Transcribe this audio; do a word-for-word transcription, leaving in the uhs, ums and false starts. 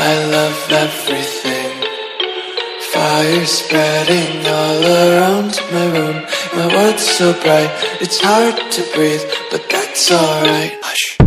I love everything. Fire spreading all around my room. My world's so bright, it's hard to breathe, but that's alright. Hush.